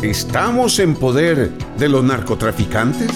¿Estamos en poder de los narcotraficantes?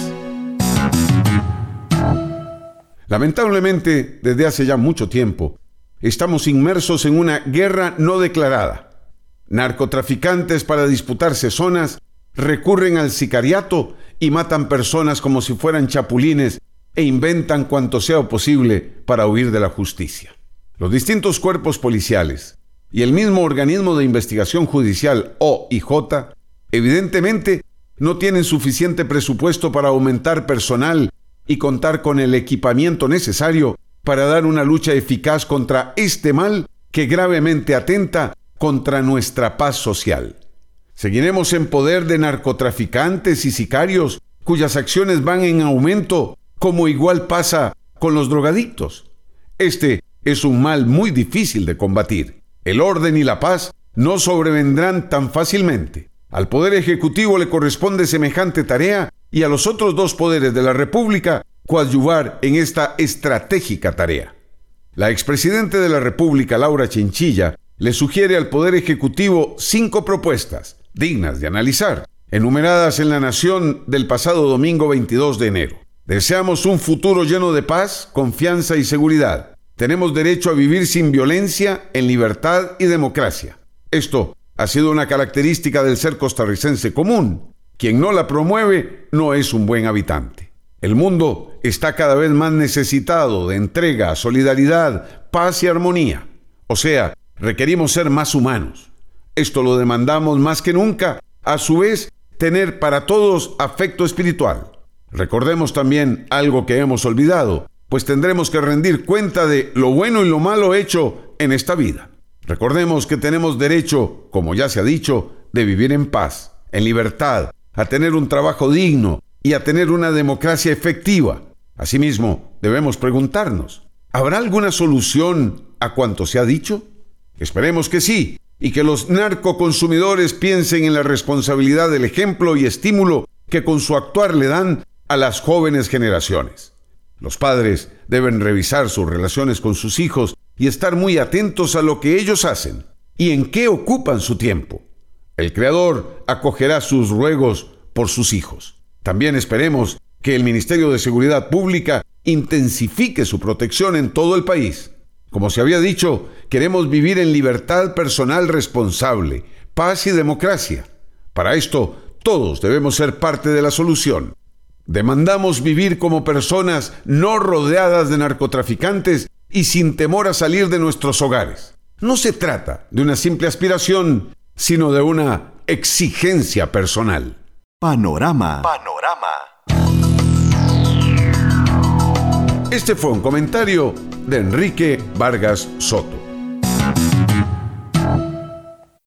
Lamentablemente, desde hace ya mucho tiempo, estamos inmersos en una guerra no declarada. Narcotraficantes, para disputarse zonas, recurren al sicariato y matan personas como si fueran chapulines e inventan cuanto sea posible para huir de la justicia. Los distintos cuerpos policiales y el mismo organismo de investigación judicial, OIJ, evidentemente no tienen suficiente presupuesto para aumentar personal y contar con el equipamiento necesario para dar una lucha eficaz contra este mal que gravemente atenta contra nuestra paz social. Seguiremos en poder de narcotraficantes y sicarios cuyas acciones van en aumento, como igual pasa con los drogadictos. Este es un mal muy difícil de combatir. El orden y la paz no sobrevendrán tan fácilmente. Al Poder Ejecutivo le corresponde semejante tarea y a los otros dos poderes de la República coadyuvar en esta estratégica tarea. La expresidenta de la República, Laura Chinchilla, le sugiere al Poder Ejecutivo 5 propuestas dignas de analizar, enumeradas en La Nación del pasado domingo 22 de enero. Deseamos un futuro lleno de paz, confianza y seguridad. Tenemos derecho a vivir sin violencia, en libertad y democracia. Esto ha sido una característica del ser costarricense común. Quien no la promueve no es un buen habitante. El mundo está cada vez más necesitado de entrega, solidaridad, paz y armonía. O sea, requerimos ser más humanos. Esto lo demandamos más que nunca. A su vez, tener para todos afecto espiritual. Recordemos también algo que hemos olvidado, pues tendremos que rendir cuenta de lo bueno y lo malo hecho en esta vida. Recordemos que tenemos derecho, como ya se ha dicho, de vivir en paz, en libertad, a tener un trabajo digno y a tener una democracia efectiva. Asimismo, debemos preguntarnos, ¿habrá alguna solución a cuanto se ha dicho? Esperemos que sí, y que los narcoconsumidores piensen en la responsabilidad del ejemplo y estímulo que con su actuar le dan a las jóvenes generaciones. Los padres deben revisar sus relaciones con sus hijos y estar muy atentos a lo que ellos hacen y en qué ocupan su tiempo. El Creador acogerá sus ruegos por sus hijos. También esperemos que el Ministerio de Seguridad Pública intensifique su protección en todo el país. Como se había dicho, queremos vivir en libertad personal responsable, paz y democracia. Para esto, todos debemos ser parte de la solución. Demandamos vivir como personas no rodeadas de narcotraficantes y sin temor a salir de nuestros hogares. No se trata de una simple aspiración, sino de una exigencia personal. Panorama. Este fue un comentario de Enrique Vargas Soto.